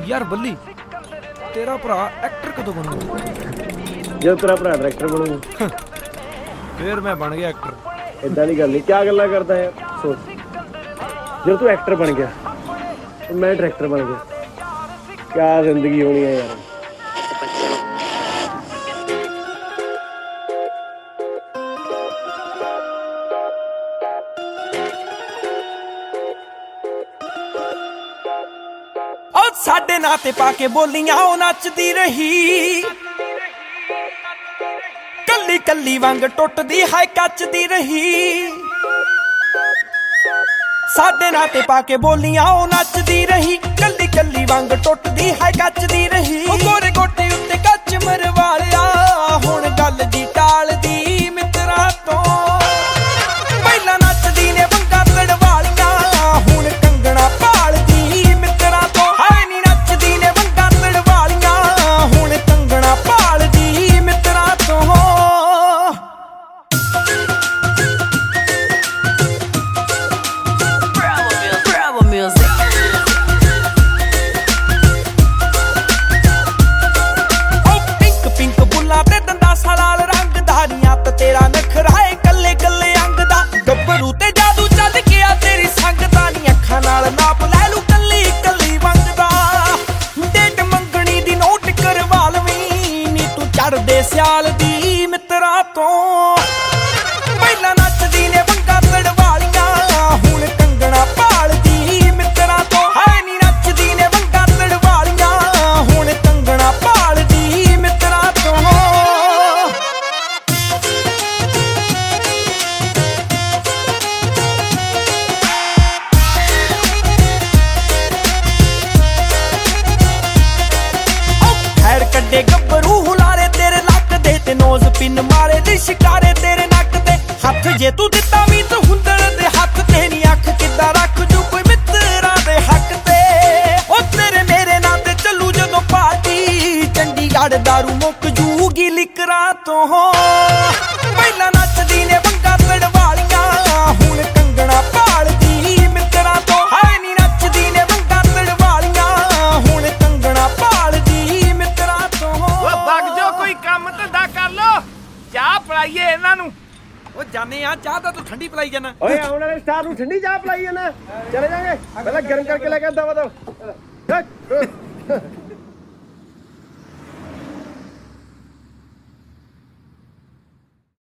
यार बल्ली तेरा भरा एक्टर कदों बनूगा? जब तेरा भरा डायरेक्टर बनूगा फिर मैं बन गया एक्टर। इदा की गल नहीं, क्या गल्लां करदा है। सोच, जब तू एक्टर बन गया तो मैं डायरेक्टर बन गया, क्या जिंदगी होनी है यार। साडे नाते पाके बोलियां ओ नचदी रही, कल्ली कल्ली वांग टुटदी हाय कचदी रही। साडे नाते पाके बोलियां ओ नचदी रही, कल्ली कल्ली वांग टुटदी हाय कचदी रही। ओ गोरे गोटे उत्ते कच मरवालिया हुण गल दी टाल दी मित्रा तो। पहला नचदी ने वंगा तड़वालियां हुण कंगना भाल दी मित्रा तो। तेरा नखराए कल्ले कल्ले अंग दा गब्बरू ते जादू चल गया तेरी संग दा नी अखां नाल नाप लै लू कल्ली कल्ली वंग दा। डेट मंगणी दी नोट करवा लवीं नी तू चढ़दे सियाल दी मित्रा तो। पहला नचदी ने वंगा तड़वालियां हुण कंगना भाल दी मित्रा तो। हाय नी नचदी ने वंगा तड़वालियां हुण कंगना भाल दी मित्रा तो। कड्डे गब्बरू हुलारे तेरे लक दे ते नोज पिन मारे दी शिकारे तेरे नक ते। हथ जे तू दिता भी तू हुंदड़ दे हथ ते नी अख किद्दां रख जू कोई मित्रा दे हक ते। ओ तेरे मेरे नां ते चलू जदों पार्टी चंडीगढ़ दारू मुक जूगी लिकरा तो। पहला नचदी ने वंगा तड़वालियां हुण कंगना भाल दी मित्रा तो। हाय नी नचदी ने वंगा तड़वालियां हुण कंगना भाल दी। कोई काम धंधा कर लो, चाह पिलाइए इन्हां नूं। ओ जाने आ, चाह तां तू ठंडी पिलाई जाना। ओए आउण वाले स्टार नूं ठंडी चाह पिलाई जाना। चले जाएंगे, पहले गर्म करके लेके दवा दो।